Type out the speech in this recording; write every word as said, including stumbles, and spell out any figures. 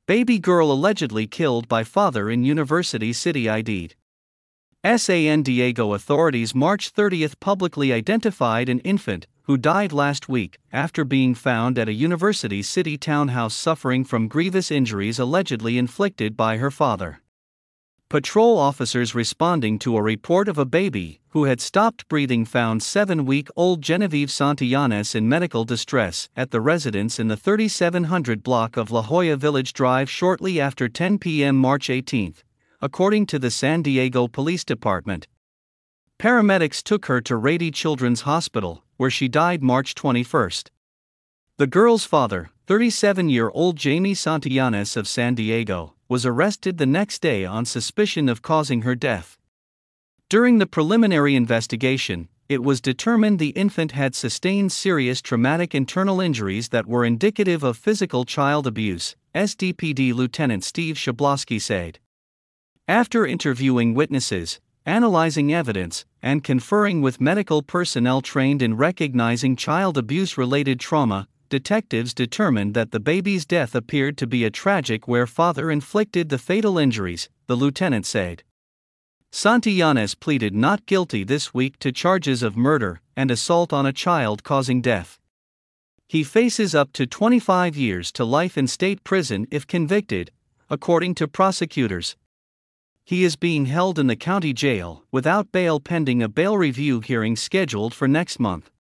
Baby girl allegedly killed by father in University City I D'd. San Diego authorities March thirtieth publicly identified an infant who died last week after being found at a University City townhouse suffering from grievous injuries allegedly inflicted by her father. Patrol officers responding to a report of a baby who had stopped breathing found seven-week-old Genevieve Santillanes in medical distress at the residence in the thirty-seven hundred block of La Jolla Village Drive shortly after ten p m March eighteenth, according to the San Diego Police Department. Paramedics took her to Rady Children's Hospital, where she died March twenty-first. The girl's father, thirty-seven-year-old Jamie Santillanes of San Diego, was arrested the next day on suspicion of causing her death. During the preliminary investigation, it was determined the infant had sustained serious traumatic internal injuries that were indicative of physical child abuse, S D P D Lieutenant Steve Shabloski said. After interviewing witnesses, analyzing evidence, and conferring with medical personnel trained in recognizing child abuse-related trauma, detectives determined that the baby's death appeared to be a tragic where father inflicted the fatal injuries, the lieutenant said. Santillanes pleaded not guilty this week to charges of murder and assault on a child causing death. He faces up to twenty-five years to life in state prison if convicted, according to prosecutors. He is being held in the county jail without bail pending a bail review hearing scheduled for next month.